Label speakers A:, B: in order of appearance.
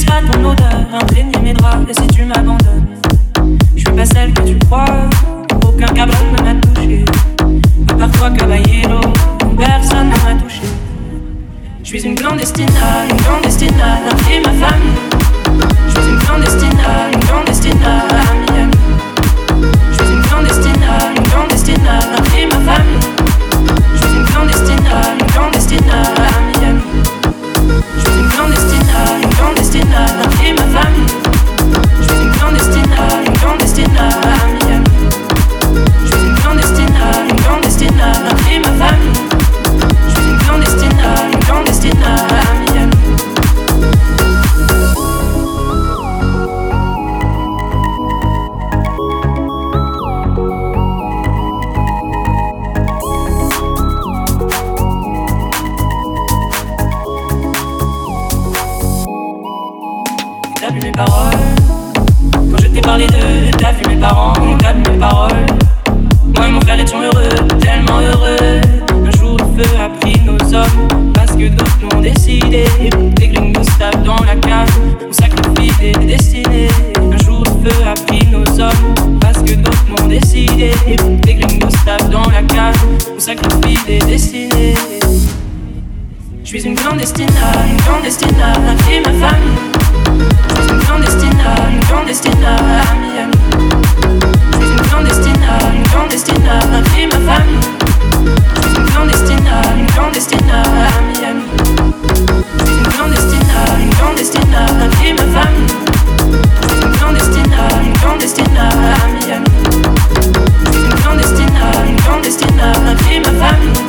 A: laisseras ton odeur imprégner mes draps. Et si tu m'abandonnes, je suis pas celle que tu crois. Aucun cabron ne m'a touché, à part toi caballero, personne ne m'a touché. Je suis une clandestina et ma famille. Je suis une clandestina à Miami. Je suis une clandestina et ma famille. Je suis une clandestina à Miami. Je suis une clandestina et ma famille. Je suis une clandestina à Miami. Je suis une clandestina et ma famille. Je suis une clandestina à Miami. T'as vu mes paroles quand je t'ai parlé d'eux. T'as vu mes parents, t'as vu mes paroles. Moi et mon frère étions heureux, tellement heureux. Un jour le feu a pris nos hommes, parce que d'autres l'ont décidé. Des gringos tapent dans la cave, on sacrifie des destinées. Un jour le feu a pris nos hommes, parce que d'autres l'ont décidé. Des gringos tapent dans la cave, on sacrifie des destinées. Je suis une clandestina et ma famille. Je suis une clandestina à Miami. Je suis une clandestina et ma famille. Je suis une clandestina à Miami. Je suis une clandestina et ma famille. Je suis une clandestina à Miami. Je suis une clandestina et ma famille.